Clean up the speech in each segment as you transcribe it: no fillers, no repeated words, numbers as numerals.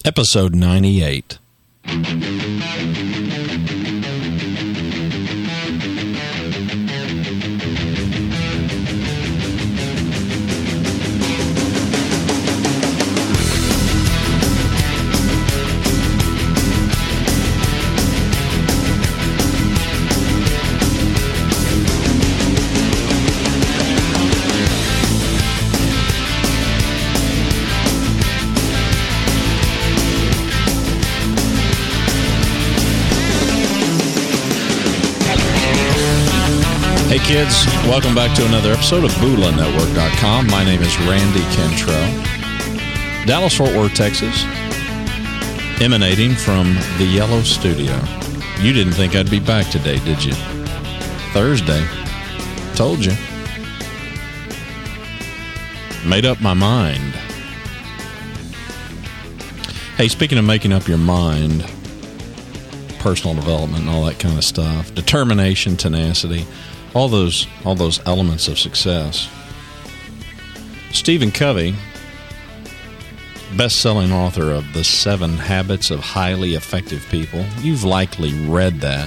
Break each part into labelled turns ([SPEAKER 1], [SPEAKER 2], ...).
[SPEAKER 1] Episode 98. Hey kids, welcome back to another episode of BulaNetwork.com. My name is Randy Cantrell, Dallas, Fort Worth, Texas, emanating from the Yellow Studio. You didn't think I'd be back today, did you? Thursday. Told you. Made up my mind. Hey, speaking of making up your mind, personal development and all that kind of stuff, determination, tenacity, all those elements of success. Stephen Covey, best-selling author of The 7 Habits of Highly Effective People. You've likely read that.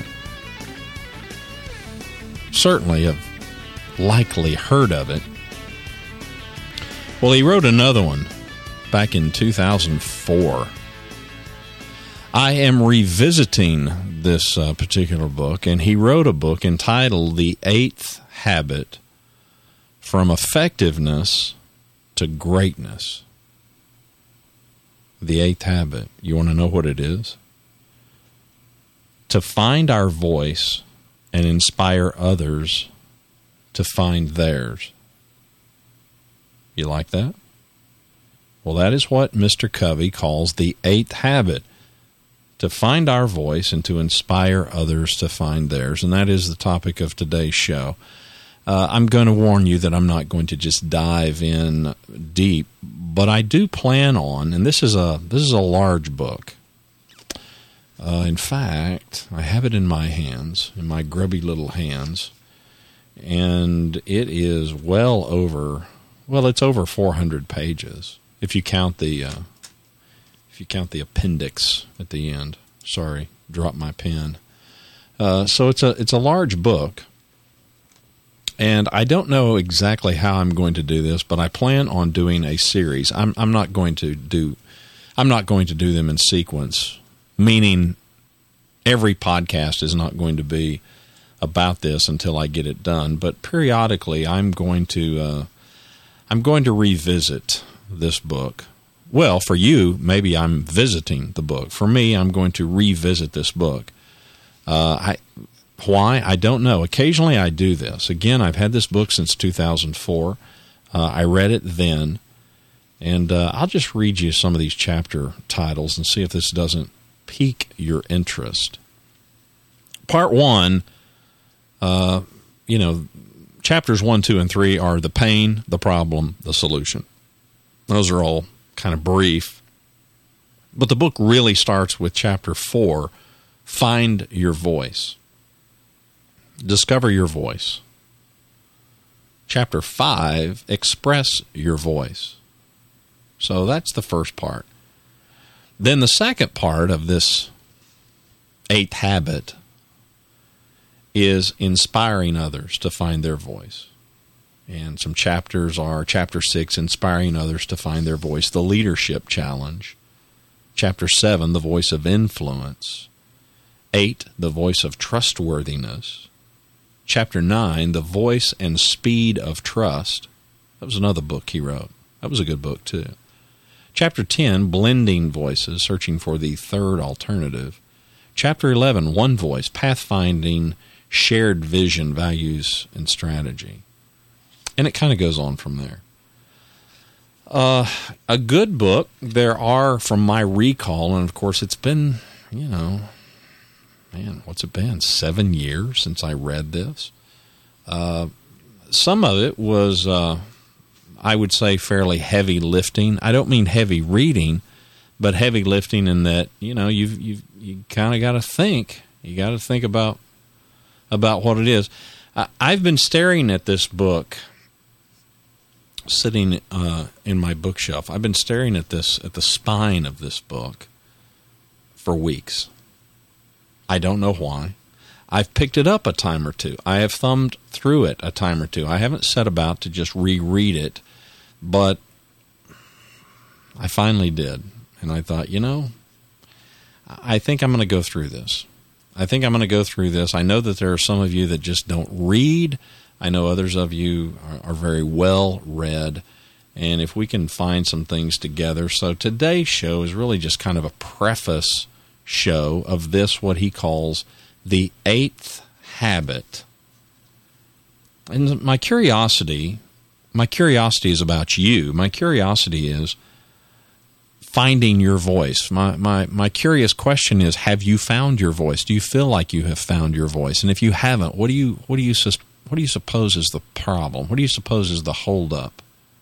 [SPEAKER 1] Certainly have likely heard of it. Well, he wrote another one back in 2004. I am revisiting this particular book, and he wrote a book entitled The 8th Habit, From Effectiveness to Greatness. The 8th habit. You want to know what it is? To find our voice and inspire others to find theirs. You like that? Well, that is what Mr. Covey calls the 8th habit. To find our voice and to inspire others to find theirs. And that is the topic of today's show. I'm going to warn you that I'm not going to just dive in deep, but I do plan on, and this is a large book. In fact, I have it in my hands, in my grubby little hands, and it is it's over 400 pages if you count the appendix at the end. Sorry, dropped my pen. So it's a large book, and I don't know exactly how I'm going to do this, but I plan on doing a series. I'm not going to do them in sequence, meaning every podcast is not going to be about this until I get it done. But periodically, I'm going to revisit this book. Well, for you, maybe I'm visiting the book. For me, I'm going to revisit this book. Why? I don't know. Occasionally I do this. Again, I've had this book since 2004. I read it then. And I'll just read you some of these chapter titles and see if this doesn't pique your interest. Part 1, chapters 1, 2, and 3 are the pain, the problem, the solution. Those are all kind of brief. But the book really starts with chapter 4, Find Your Voice. Discover your voice. Chapter 5, Express Your Voice. So that's the first part. Then the second part of this 8th habit is inspiring others to find their voice. And some chapters are Chapter 6, Inspiring Others to Find Their Voice, the Leadership Challenge. Chapter 7, The Voice of Influence. 8, The Voice of Trustworthiness. Chapter 9, The Voice and Speed of Trust. That was another book he wrote. That was a good book, too. Chapter 10, Blending Voices, Searching for the Third Alternative. Chapter 11, One Voice, Pathfinding Shared Vision, Values, and Strategy. And it kind of goes on from there. A good book, there are, from my recall, and of course it's been, what's it been, 7 years since I read this. Some of it was, I would say, fairly heavy lifting. I don't mean heavy reading, but heavy lifting in that, you kind of got to think. You got to think about what it is. I've been staring at this book sitting in my bookshelf. I've been staring at the spine of this book for weeks. I don't know why. I've picked it up a time or two. I have thumbed through it a time or two. I haven't set about to just reread it, but I finally did. And I thought, I think I'm going to go through this. I know that there are some of you that just don't read. I know others of you are very well read. And if we can find some things together. So today's show is really just kind of a preface show of this, what he calls the 8th habit. And my curiosity is about you. My curiosity is finding your voice. My curious question is, have you found your voice? Do you feel like you have found your voice? And if you haven't, what do you suppose is the problem? What do you suppose is the holdup?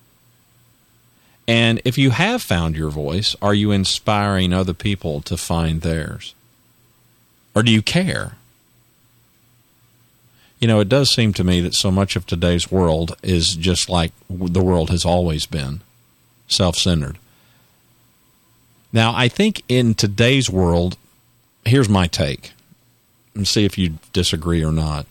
[SPEAKER 1] And if you have found your voice, are you inspiring other people to find theirs? Or do you care? It does seem to me that so much of today's world is just like the world has always been, self-centered. Now, I think in today's world, here's my take, and see if you disagree or not.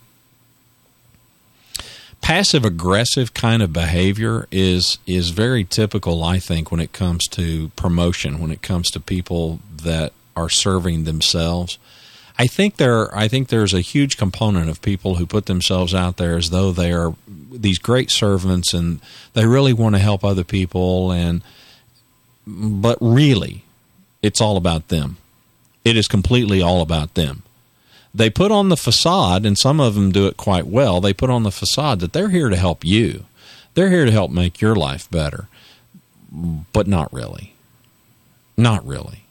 [SPEAKER 1] Passive-aggressive kind of behavior is very typical, I think, when it comes to promotion, when it comes to people that are serving themselves. I think there's a huge component of people who put themselves out there as though they are these great servants and they really want to help other people, but really, it's all about them. It is completely all about them. They put on the facade, and some of them do it quite well, they put on the facade that they're here to help you. They're here to help make your life better. But not really. Not really.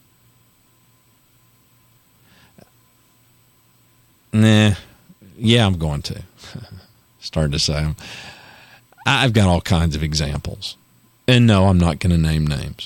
[SPEAKER 1] Nah. Yeah, I'm going to. Starting to say I've got all kinds of examples. And no, I'm not going to name names.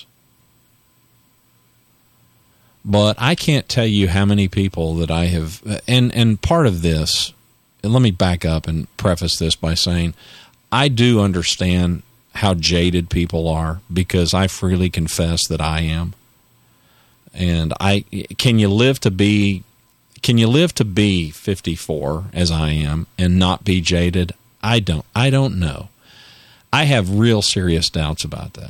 [SPEAKER 1] But I can't tell you how many people that I have, and part of this, and let me back up and preface this by saying, I do understand how jaded people are, because I freely confess that I am. And can you live to be 54 as I am and not be jaded? I don't know. I have real serious doubts about that.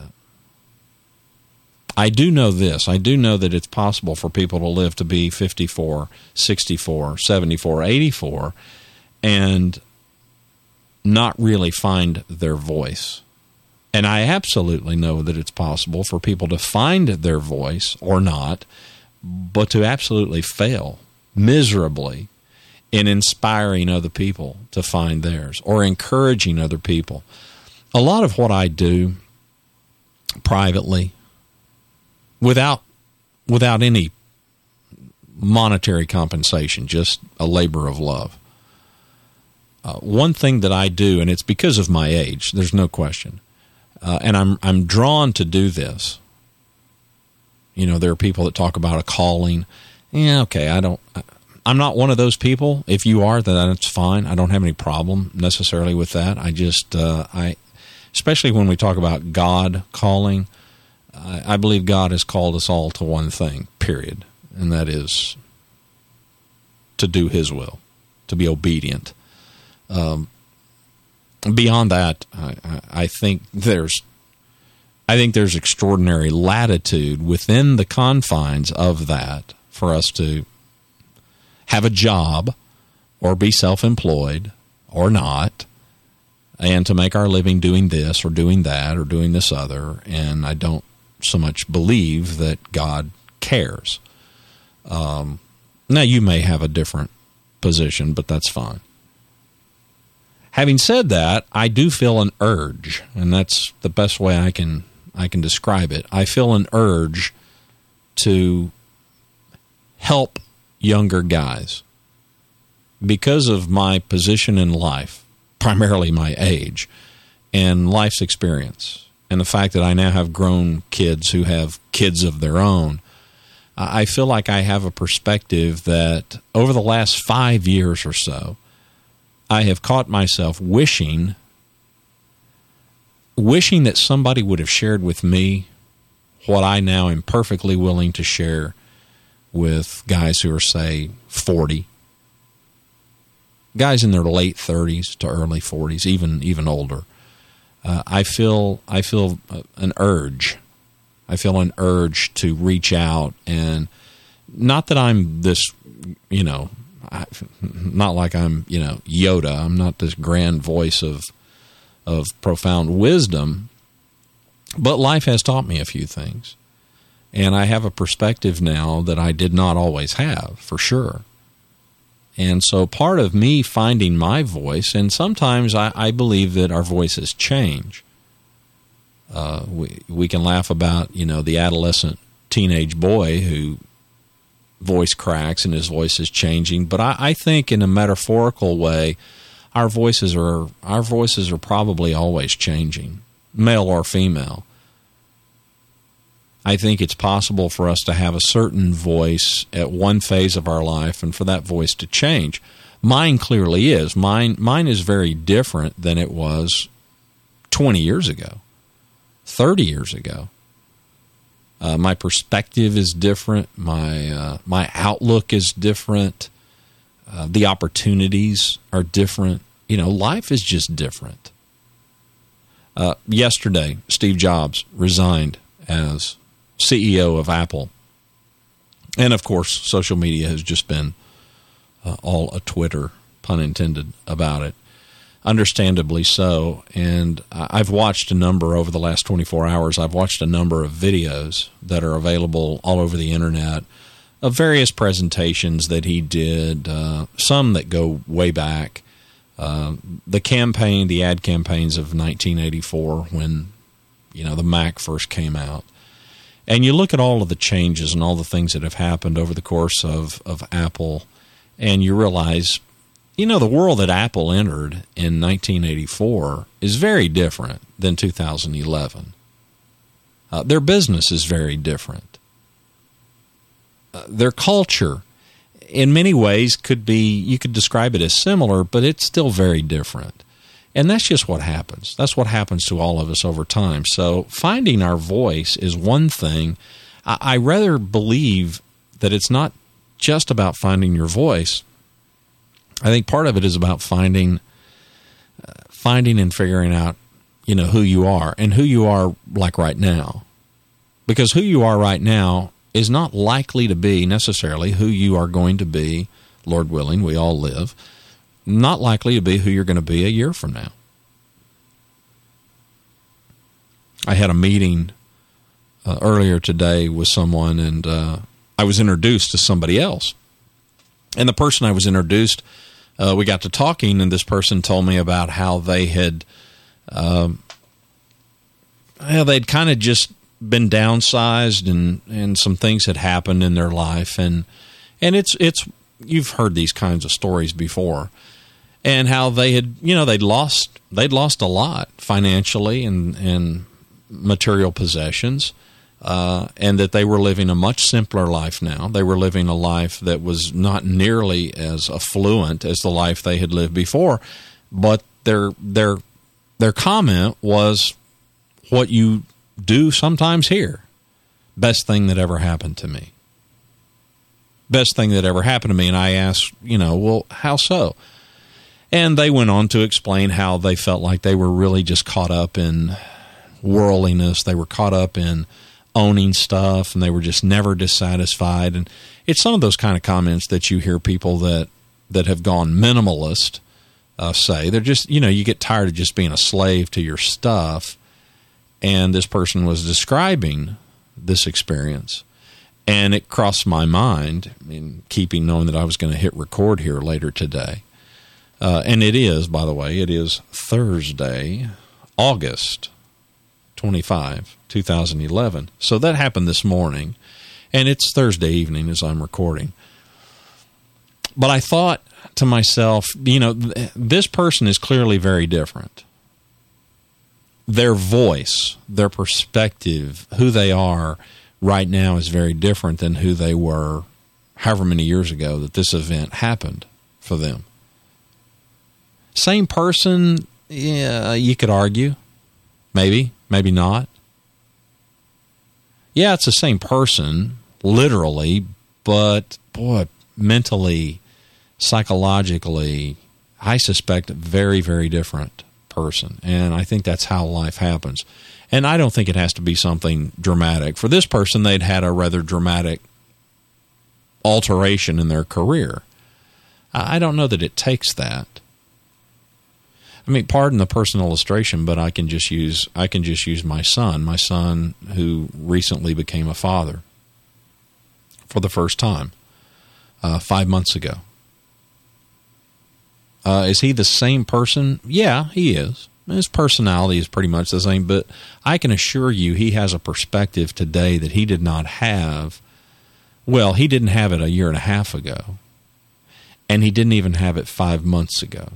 [SPEAKER 1] I do know this. I do know that it's possible for people to live to be 54, 64, 74, 84 and not really find their voice. And I absolutely know that it's possible for people to find their voice or not, but to absolutely fail miserably in inspiring other people to find theirs or encouraging other people. A lot of what I do privately, without any monetary compensation, just a labor of love. One thing that I do, and it's because of my age, there's no question, and I'm drawn to do this. There are people that talk about a calling. Yeah, okay, I'm not one of those people. If you are, then that's fine. I don't have any problem necessarily with that. I just, especially when we talk about God calling, I believe God has called us all to one thing, period, and that is to do His will, to be obedient. Beyond that, I think there's extraordinary latitude within the confines of that for us to have a job or be self-employed or not, and to make our living doing this or doing that or doing this other, and I don't so much believe that God cares. Now, you may have a different position, but that's fine. Having said that, I do feel an urge, and that's the best way I can describe it. I feel an urge to help younger guys because of my position in life, primarily my age, and life's experience. And the fact that I now have grown kids who have kids of their own, I feel like I have a perspective that over the last 5 years or so, I have caught myself wishing wishing that somebody would have shared with me what I now am perfectly willing to share with guys who are, say, 40, guys in their late 30s to early 40s, even older. I feel an urge. I feel an urge to reach out, and not that I'm this, not like I'm, Yoda. I'm not this grand voice of profound wisdom, but life has taught me a few things. And I have a perspective now that I did not always have, for sure. And so part of me finding my voice, and sometimes I believe that our voices change. We can laugh about, the adolescent teenage boy who voice cracks and his voice is changing. But I think in a metaphorical way, our voices are probably always changing, male or female. I think it's possible for us to have a certain voice at one phase of our life and for that voice to change. Mine clearly is. Mine is very different than it was 20 years ago, 30 years ago. My perspective is different. My outlook is different. The opportunities are different. Life is just different. Yesterday, Steve Jobs resigned as CEO of Apple. And, of course, social media has just been all a Twitter, pun intended, about it. Understandably so. And I've watched a number over the last 24 hours. I've watched a number of videos that are available all over the internet of various presentations that he did, some that go way back. The ad campaigns of 1984 when, the Mac first came out. And you look at all of the changes and all the things that have happened over the course of Apple, and you realize, the world that Apple entered in 1984 is very different than 2011. Their business is very different. Their culture, in many ways, you could describe it as similar, but it's still very different. And that's just what happens. That's what happens to all of us over time. So finding our voice is one thing. I rather believe that it's not just about finding your voice. I think part of it is about finding and figuring out, who you are and who you are like right now. Because who you are right now is not likely to be necessarily who you are going to be, Lord willing, we all live, not likely to be who you're going to be a year from now. I had a meeting earlier today with someone, and I was introduced to somebody else. And the person I was introduced, we got to talking, and this person told me about how they had, they'd kind of just been downsized, and some things had happened in their life, and it's you've heard these kinds of stories before. And how they had, they'd lost a lot financially and material possessions, and that they were living a much simpler life now. They were living a life that was not nearly as affluent as the life they had lived before. But their comment was what you do sometimes hear: best thing that ever happened to me. Best thing that ever happened to me. And I asked, well, how so? And they went on to explain how they felt like they were really just caught up in worldliness. They were caught up in owning stuff, and they were just never dissatisfied. And it's some of those kind of comments that you hear people that have gone minimalist say. They're just, you get tired of just being a slave to your stuff. And this person was describing this experience. And it crossed my mind, in keeping knowing that I was going to hit record here later today. And it is, by the way, it is Thursday, August 25, 2011. So that happened this morning, and it's Thursday evening as I'm recording. But I thought to myself, this person is clearly very different. Their voice, their perspective, who they are right now is very different than who they were however many years ago that this event happened for them. Same person, yeah, you could argue. Maybe, maybe not. Yeah, it's the same person, literally, but boy, mentally, psychologically, I suspect a very, very different person. And I think that's how life happens. And I don't think it has to be something dramatic. For this person, they'd had a rather dramatic alteration in their career. I don't know that it takes that. I mean, pardon the personal illustration, but I can just use my son who recently became a father for the first time 5 months ago. Is he the same person? Yeah, he is. His personality is pretty much the same, but I can assure you he has a perspective today that he did not have. Well, he didn't have it a year and a half ago, and he didn't even have it 5 months ago.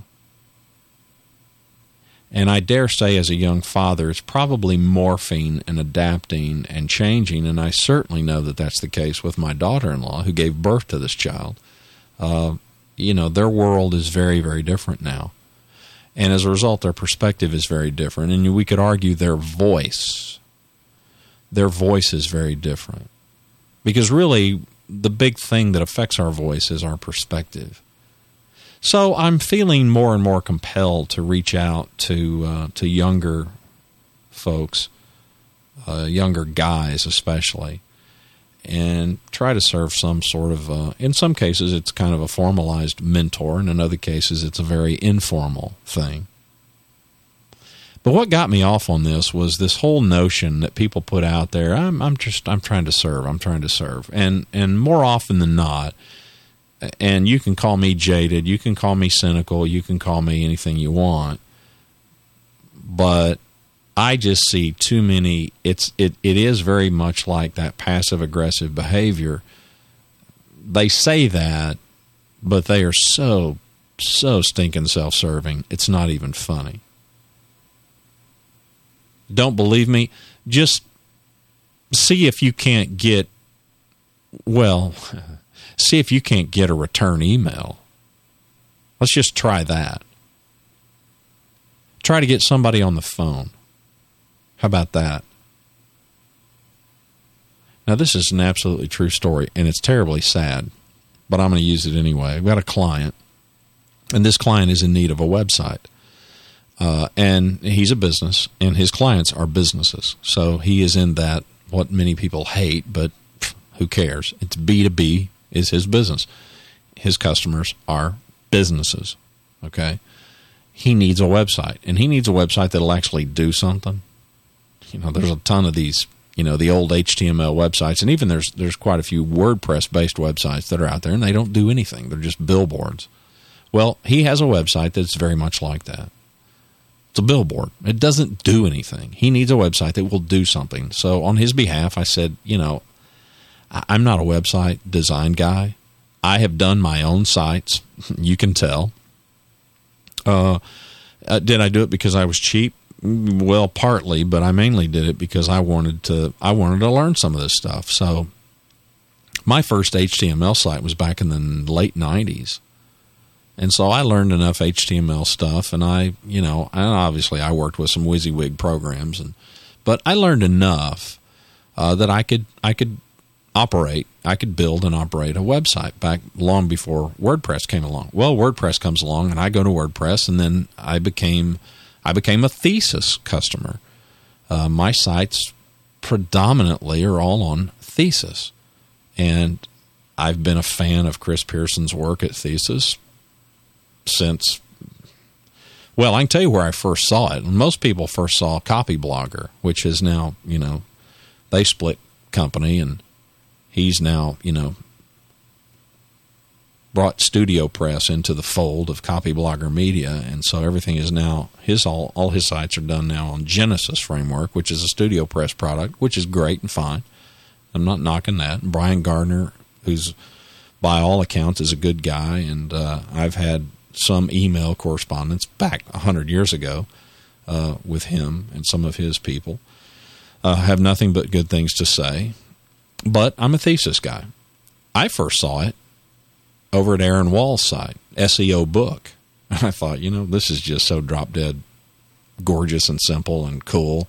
[SPEAKER 1] And I dare say as a young father, it's probably morphing and adapting and changing, and I certainly know that that's the case with my daughter-in-law who gave birth to this child. Their world is very, very different now. And as a result, their perspective is very different. And we could argue their voice is very different. Because really, the big thing that affects our voice is our perspective. So I'm feeling more and more compelled to reach out to younger folks, younger guys especially, and try to serve some sort of, in some cases it's kind of a formalized mentor, and in other cases it's a very informal thing. But what got me off on this was this whole notion that people put out there, I'm trying to serve. And more often than not, and you can call me jaded, you can call me cynical, you can call me anything you want, but I just see too many. It is very much like that passive-aggressive behavior. They say that, but they are so stinking self-serving, it's not even funny. Don't believe me? Just see if you can't get, see if you can't get a return email. Let's just try that. Try to get somebody on the phone. How about that? Now, this is an absolutely true story, and it's terribly sad, but I'm going to use it anyway. I've got a client, and this client is in need of a website. And he's a business, and his clients are businesses. So he is in that, what many people hate, but who cares? It's B2B is his business. His customers are businesses, okay? He needs a website, and he needs a website that'll actually do something. There's a ton of these, the old HTML websites, and even there's quite a few WordPress-based websites that are out there, and they don't do anything. They're just billboards. Well, he has a website that's very much like that. It's a billboard. It doesn't do anything. He needs a website that will do something. So on his behalf, I said, I'm not a website design guy. I have done my own sites. You can tell. Did I do it because I was cheap? Well, partly, but I mainly did it because I wanted to learn some of this stuff. So my first HTML site was back in the late 90s. And so I learned enough HTML stuff, and and obviously I worked with some WYSIWYG programs, but I learned enough that I could build and operate a website back long before WordPress came along. Well, WordPress comes along, and I go to WordPress, and then I became a Thesis customer. My sites predominantly are all on Thesis, and I've been a fan of Chris Pearson's work at Thesis since, I can tell you where I first saw it. Most people first saw Copyblogger, which is now, they split company, and he's now, brought Studio Press into the fold of Copyblogger Media, and so everything is now, all his sites are done now on Genesis Framework, which is a Studio Press product, which is great and fine. I'm not knocking that. Brian Gardner, who's by all accounts is a good guy, and I've had some email correspondence back 100 years ago with him and some of his people. Have nothing but good things to say, but I'm a Thesis guy. I first saw it over at Aaron Wall's site, SEO Book. And I thought, this is just so drop dead gorgeous and simple and cool.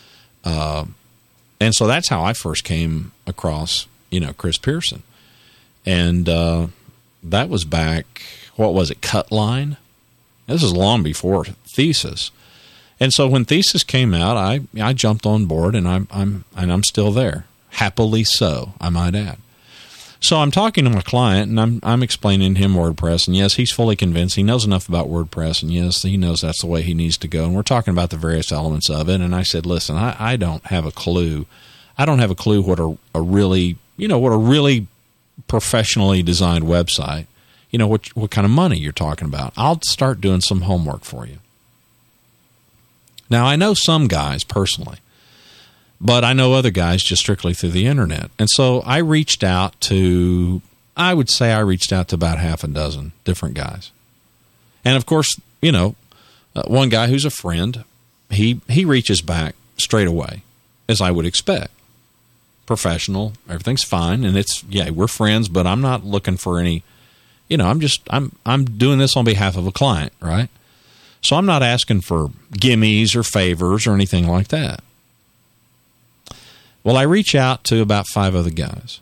[SPEAKER 1] And so that's how I first came across, Chris Pearson. And that was back, what was it, Cutline? This is long before Thesis. And so when Thesis came out, I jumped on board, and I'm still there. Happily so, I might add. So I'm talking to my client, and I'm explaining to him WordPress, and yes, he's fully convinced. He knows enough about WordPress, and yes, he knows that's the way he needs to go. And we're talking about the various elements of it. And I said, listen, I don't have a clue. I don't have a clue what a really professionally designed website, what kind of money you're talking about. I'll start doing some homework for you. Now, I know some guys personally, but I know other guys just strictly through the internet. And so I reached out to about half a dozen different guys. And of course, one guy who's a friend, he reaches back straight away, as I would expect. Professional, everything's fine, and we're friends, but I'm not looking for any, I'm doing this on behalf of a client, right? So I'm not asking for gimmies or favors or anything like that. Well, I reach out to about 5 other guys.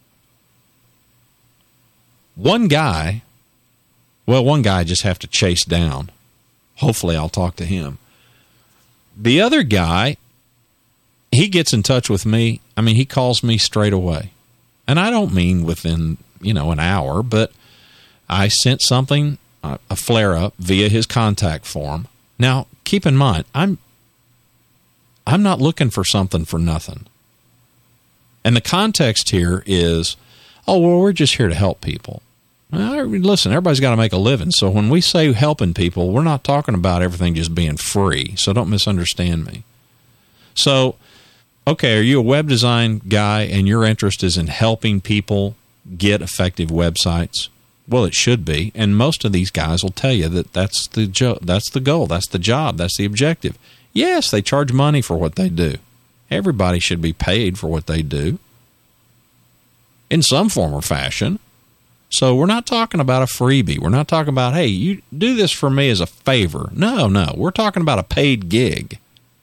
[SPEAKER 1] One guy I just have to chase down. Hopefully I'll talk to him. The other guy, he gets in touch with me. I mean, he calls me straight away. And I don't mean within, an hour, but I sent something, a flare-up, via his contact form. Now, keep in mind, I'm not looking for something for nothing. And the context here is, we're just here to help people. Listen, everybody's got to make a living. So when we say helping people, we're not talking about everything just being free. So don't misunderstand me. So, okay, are you a web design guy and your interest is in helping people get effective websites? Well, it should be. And most of these guys will tell you that that's the goal, that's the job, that's the objective. Yes, they charge money for what they do. Everybody should be paid for what they do in some form or fashion. So we're not talking about a freebie. We're not talking about, hey, you do this for me as a favor. No. We're talking about a paid gig.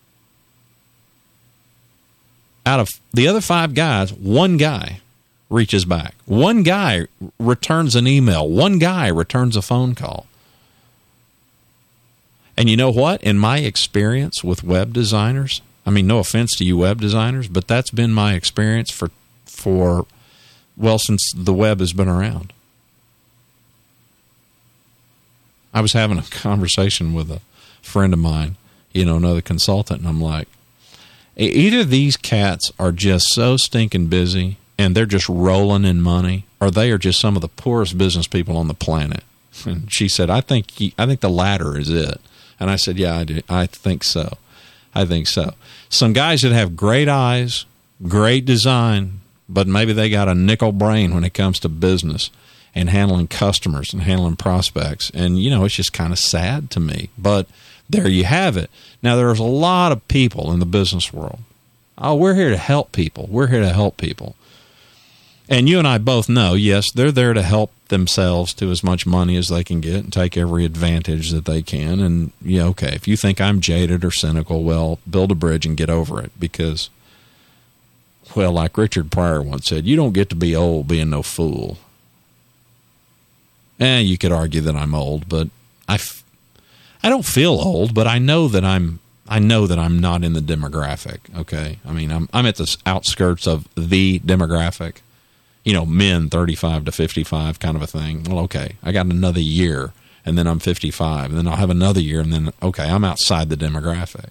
[SPEAKER 1] Out of the other 5 guys, one guy reaches back. One guy returns an email. One guy returns a phone call. And you know what? In my experience with web designers, I mean, no offense to you web designers, but that's been my experience for since the web has been around. I was having a conversation with a friend of mine, another consultant, and I'm like, either these cats are just so stinking busy and they're just rolling in money, or they are just some of the poorest business people on the planet. And she said, I think the latter is it. And I said, yeah, I do. I think so. Some guys that have great eyes, great design, but maybe they got a nickel brain when it comes to business and handling customers and handling prospects. And, it's just kind of sad to me. But there you have it. Now, there's a lot of people in the business world. We're here to help people. And you and I both know, yes, they're there to help themselves to as much money as they can get and take every advantage that they can. And, okay, if you think I'm jaded or cynical, well, build a bridge and get over it. Because, well, like Richard Pryor once said, you don't get to be old being no fool. You could argue that I'm old, but I don't feel old, but I know that I'm not in the demographic. Okay, I mean I'm at the outskirts of the demographic. Men 35 to 55 kind of a thing. Well, okay, I got another year, and then I'm 55, and then I'll have another year, and then okay, I'm outside the demographic.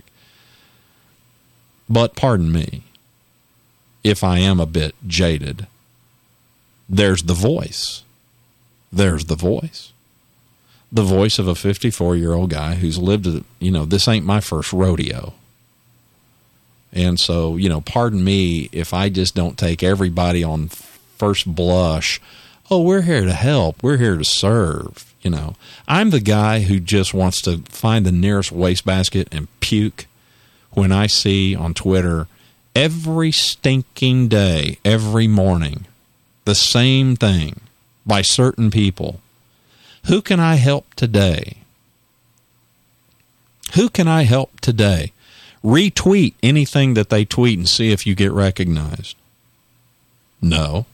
[SPEAKER 1] But pardon me, if I am a bit jaded, there's the voice. There's the voice. The voice of a 54-year-old guy who's lived, this ain't my first rodeo. And so, pardon me if I just don't take everybody on first blush. We're here to help. We're here to serve. I'm the guy who just wants to find the nearest wastebasket and puke when I see on Twitter every stinking day, every morning, the same thing by certain people. Who can I help today? Who can I help today? Retweet anything that they tweet and see if you get recognized. No.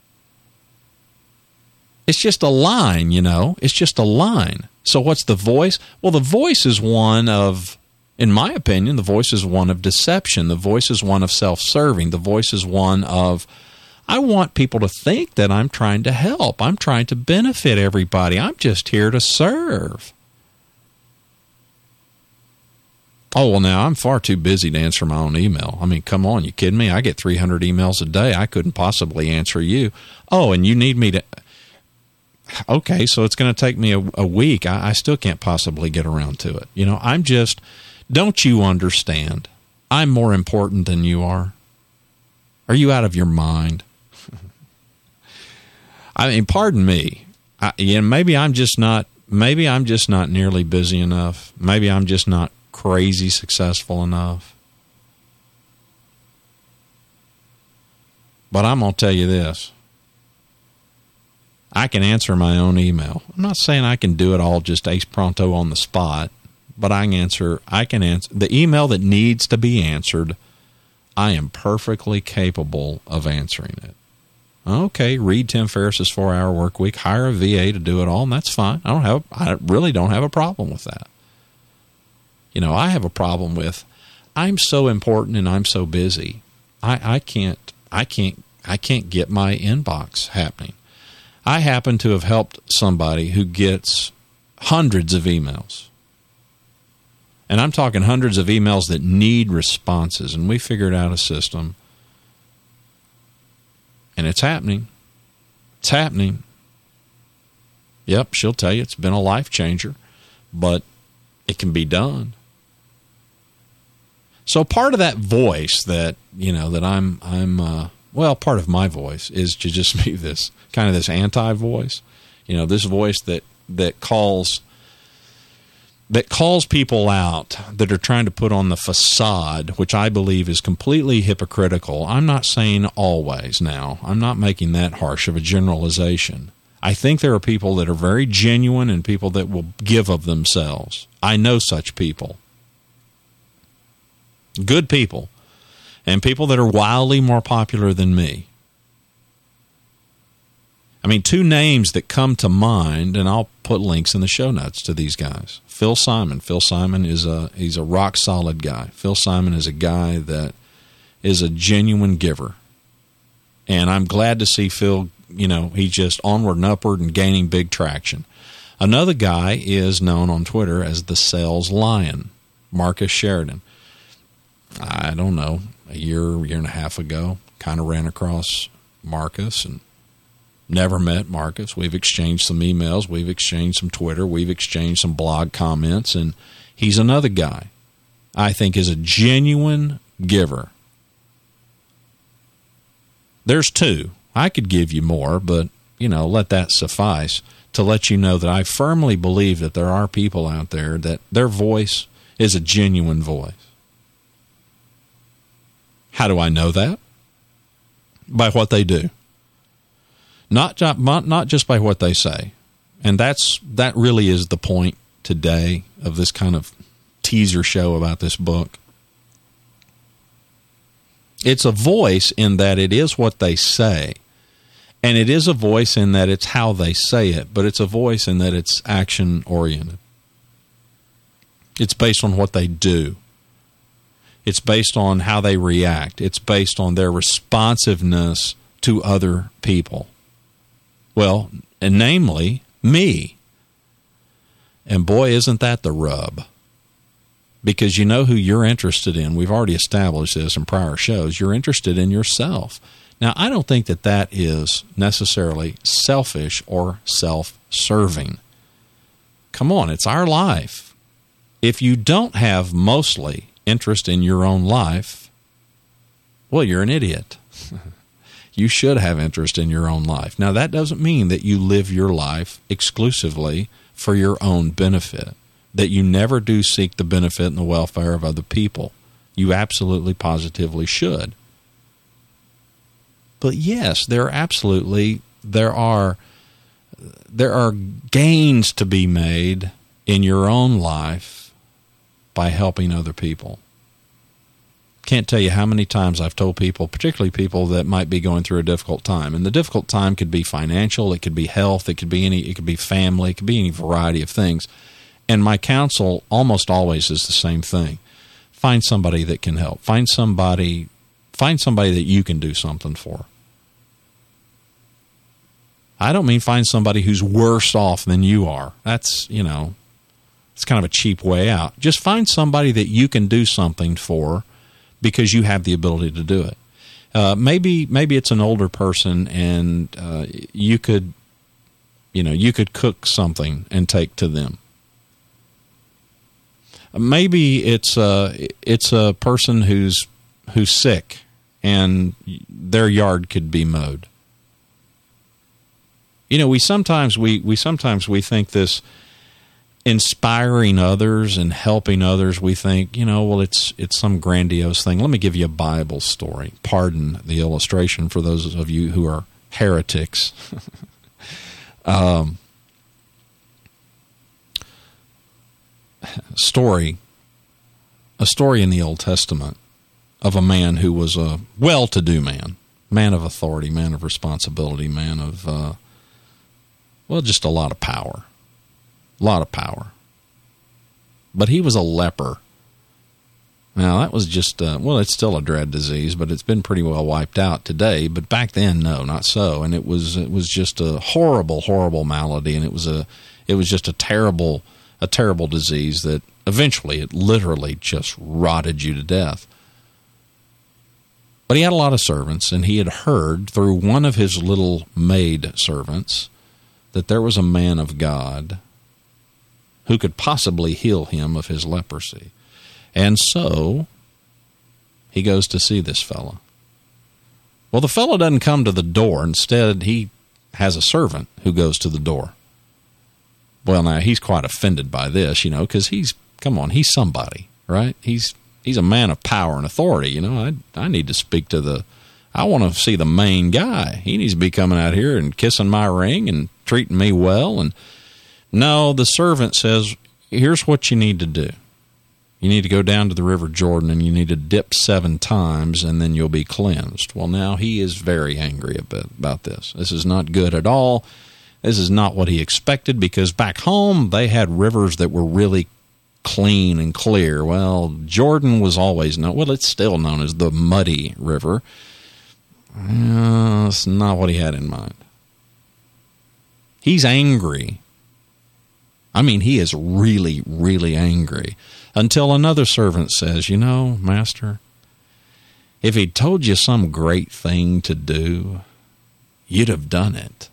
[SPEAKER 1] It's just a line, It's just a line. So what's the voice? Well, the voice is one of, in my opinion, the voice is one of deception. The voice is one of self-serving. The voice is one of, I want people to think that I'm trying to help. I'm trying to benefit everybody. I'm just here to serve. Oh, well, now I'm far too busy to answer my own email. I mean, come on, you kidding me? I get 300 emails a day. I couldn't possibly answer you. Oh, and you need me to... Okay, so it's going to take me a week. I still can't possibly get around to it. I'm just... Don't you understand? I'm more important than you are. Are you out of your mind? I mean, pardon me. Maybe I'm just not nearly busy enough. Maybe I'm just not crazy successful enough. But I'm going to tell you this. I can answer my own email. I'm not saying I can do it all just ace pronto on the spot, but I can answer the email that needs to be answered. I am perfectly capable of answering it. Okay, read Tim Ferriss's 4-Hour Work Week, hire a VA to do it all, and that's fine. I really don't have a problem with that. I have a problem with, I'm so important and I'm so busy. I can't get my inbox happening. I happen to have helped somebody who gets hundreds of emails. And I'm talking hundreds of emails that need responses. And we figured out a system. And it's happening. It's happening. Yep, she'll tell you it's been a life changer. But it can be done. So part of that voice that, that I'm part of my voice is to just be this kind of this anti-voice. This voice that calls people out that are trying to put on the facade, which I believe is completely hypocritical. I'm not saying always now. I'm not making that harsh of a generalization. I think there are people that are very genuine and people that will give of themselves. I know such people. Good people. And people that are wildly more popular than me. I mean, two names that come to mind, and I'll put links in the show notes to these guys. Phil Simon. Phil Simon he's a rock solid guy. Phil Simon is a guy that is a genuine giver. And I'm glad to see Phil, he's just onward and upward and gaining big traction. Another guy is known on Twitter as the Sales Lion, Marcus Sheridan. I don't know, a year and a half ago, kind of ran across Marcus and never met Marcus. We've exchanged some emails. We've exchanged some Twitter. We've exchanged some blog comments. And he's another guy I think is a genuine giver. There's two. I could give you more, but, let that suffice to let you know that I firmly believe that there are people out there that their voice is a genuine voice. How do I know that? By what they do. Not just by what they say. And that really is the point today of this kind of teaser show about this book. It's a voice in that it is what they say. And it is a voice in that it's how they say it. But it's a voice in that it's action-oriented. It's based on what they do. It's based on how they react. It's based on their responsiveness to other people. Well, and namely, me. And boy, isn't that the rub. Because you know who you're interested in. We've already established this in prior shows. You're interested in yourself. Now, I don't think that is necessarily selfish or self-serving. Come on, it's our life. If you don't have mostly interest in your own life, well, you're an idiot. You should have interest in your own life. Now, that doesn't mean that you live your life exclusively for your own benefit, that you never do seek the benefit and the welfare of other people. You absolutely, positively should. But yes, there are gains to be made in your own life by helping other people. Can't tell you how many times I've told people, particularly people that might be going through a difficult time. And the difficult time could be financial, it could be health, it could be family, it could be any variety of things. And my counsel almost always is the same thing. Find somebody that can help. Find somebody that you can do something for. I don't mean find somebody who's worse off than you are. That's, it's kind of a cheap way out. Just find somebody that you can do something for because you have the ability to do it. Maybe it's an older person and you could cook something and take to them. Maybe it's a person who's sick and their yard could be mowed. We sometimes think this inspiring others and helping others. We think, it's some grandiose thing. Let me give you a Bible story. Pardon the illustration for those of you who are heretics. A story in the Old Testament of a man who was a well-to-do man of authority, man of responsibility, man of just a lot of power. But he was a leper. Now, that was just, it's still a dread disease, but it's been pretty well wiped out today. But back then, no, not so. And it was just a horrible, horrible malady, and it was just a terrible disease that eventually it literally just rotted you to death. But he had a lot of servants, and he had heard through one of his little maid servants that there was a man of God who could possibly heal him of his leprosy. And so he goes to see this fellow. Well, the fellow doesn't come to the door. Instead, he has a servant who goes to the door. Well, now, he's quite offended by this, because he's somebody, right? He's a man of power and authority. I need to speak to I want to see the main guy. He needs to be coming out here and kissing my ring and treating me well. And no, the servant says, here's what you need to do. You need to go down to the River Jordan and you need to dip 7 times and then you'll be cleansed. Well, now he is very angry about this. This is not good at all. This is not what he expected, because back home they had rivers that were really clean and clear. Well, Jordan was always known, it's still known as the Muddy River. That's not what he had in mind. He's angry. I mean, he is really, really angry. Until another servant says, Master, if he'd told you some great thing to do, you'd have done it.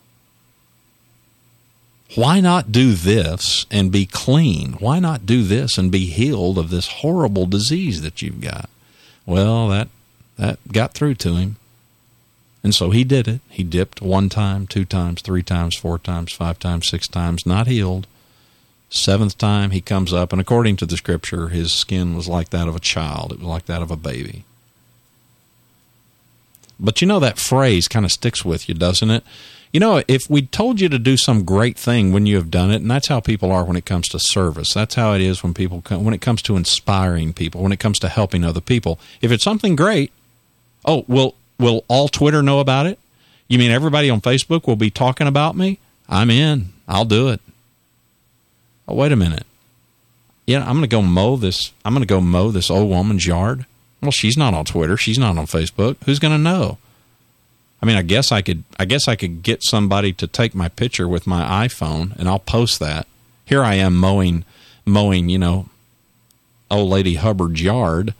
[SPEAKER 1] Why not do this and be clean? Why not do this and be healed of this horrible disease that you've got? Well, that got through to him. And so he did it. He dipped 1 time, 2 times, 3 times, 4 times, 5 times, 6 times, not healed. 7th time he comes up, and according to the scripture, his skin was like that of a child. It was like that of a baby. But that phrase kind of sticks with you, doesn't it? If we told you to do some great thing when you have done it, and that's how people are when it comes to service. That's how it is when it comes to inspiring people, when it comes to helping other people. If it's something great, will all Twitter know about it? You mean everybody on Facebook will be talking about me? I'm in. I'll do it. Oh, wait a minute. I'm going to go mow this old woman's yard. Well, she's not on Twitter. She's not on Facebook. Who's going to know? I mean, I guess I could get somebody to take my picture with my iPhone, and I'll post that. Here I am mowing, old lady Hubbard's yard.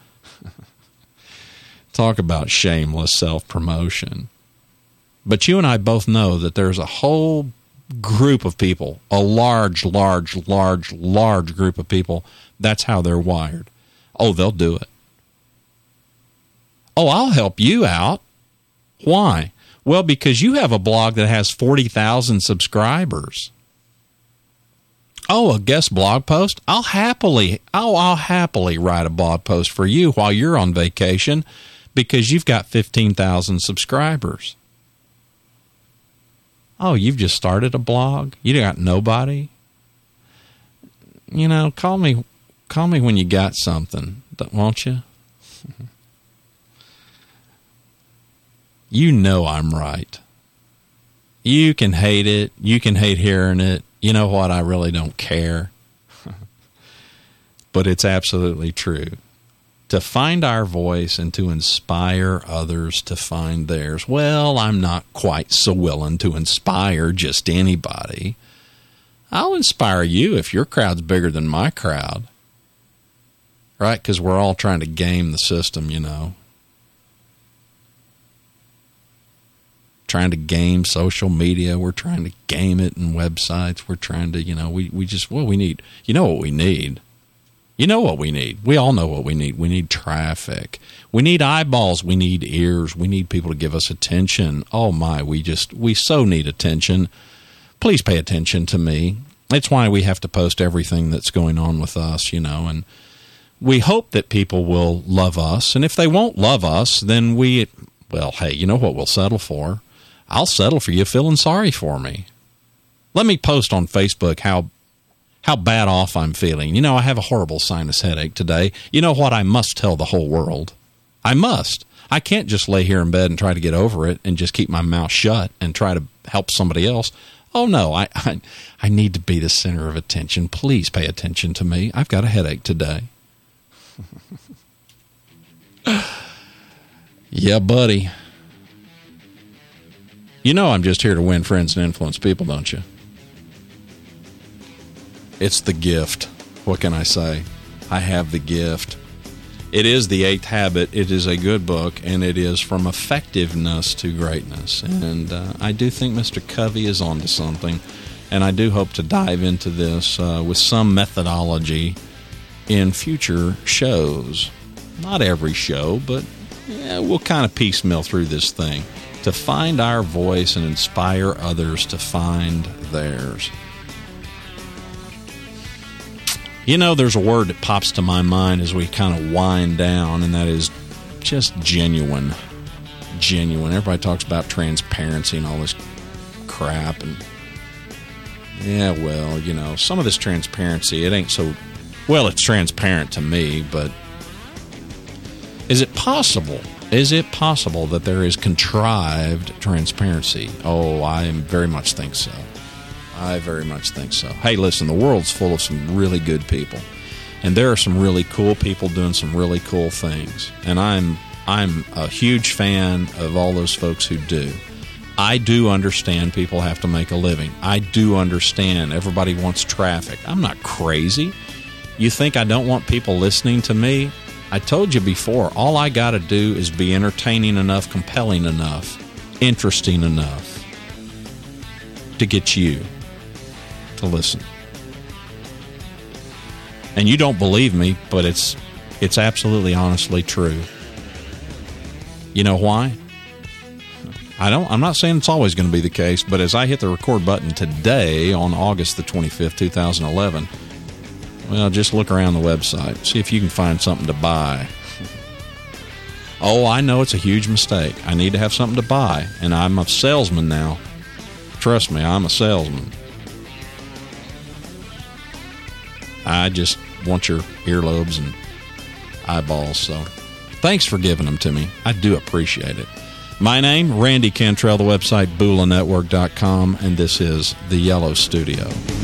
[SPEAKER 1] Talk about shameless self-promotion. But you and I both know that there's a whole group of people, a large group of people, that's how they're wired. Oh, they'll do it. Oh, I'll help you out. Why? Well, because you have a blog that has 40,000 subscribers. Oh, a guest blog post? I'll happily write a blog post for you while you're on vacation because you've got 15,000 subscribers. Oh, you've just started a blog? You got nobody? Call me Call me when you got something, won't you? You know I'm right. You can hate it. You can hate hearing it. You know what? I really don't care. But it's absolutely true. To find our voice and to inspire others to find theirs. Well, I'm not quite so willing to inspire just anybody. I'll inspire you if your crowd's bigger than my crowd. Right? Because we're all trying to game the system, you know. Trying to game social media. We're trying to game it in websites. We're trying to, you know, we need, you know what we need. You know what we need. We all know what we need. We need traffic. We need eyeballs. We need ears. We need people to give us attention. Oh my, we so need attention. Please pay attention to me. It's why we have to post everything that's going on with us, you know, and we hope that people will love us. And if they won't love us, then well, hey, you know what we'll settle for? I'll settle for you feeling sorry for me. Let me post on Facebook how bad off I'm feeling. You know, I have a horrible sinus headache today. You know what? I must tell the whole world. I must. I can't just lay here in bed and try to get over it and just keep my mouth shut and try to help somebody else. Oh, no, I need to be the center of attention. Please pay attention to me. I've got a headache today. Yeah, buddy. You know I'm just here to win friends and influence people, don't you? It's the gift. What can I say? I have the gift. It is The 8th Habit. It is a good book, and it is From Effectiveness to Greatness. And I do think Mr. Covey is onto something, and I do hope to dive into this with some methodology in future shows. Not every show, but we'll kind of piecemeal through this thing to find our voice and inspire others to find theirs. You know, there's a word that pops to my mind as we kind of wind down, and that is just genuine. Genuine. Everybody talks about transparency and all this crap. And yeah, well, you know, some of this transparency, it ain't so... Well, it's transparent to me, but is it possible? Is it possible that there is contrived transparency? Oh, I very much think so. I very much think so. Hey, listen, the world's full of some really good people, and there are some really cool people doing some really cool things, and I'm a huge fan of all those folks who do. I do understand people have to make a living. I do understand everybody wants traffic. I'm not crazy. You think I don't want people listening to me? I told you before, all I got to do is be entertaining enough, compelling enough, interesting enough to get you to listen. And you don't believe me, but it's absolutely honestly true. You know why? I'm not saying it's always going to be the case, but as I hit the record button today on August the 25th, 2011, well, just look around the website. See if you can find something to buy. Oh, I know it's a huge mistake. I need to have something to buy, and I'm a salesman now. Trust me, I'm a salesman. I just want your earlobes and eyeballs, so thanks for giving them to me. I do appreciate it. My name, Randy Cantrell, the website BoolaNetwork.com, and this is The Yellow Studio.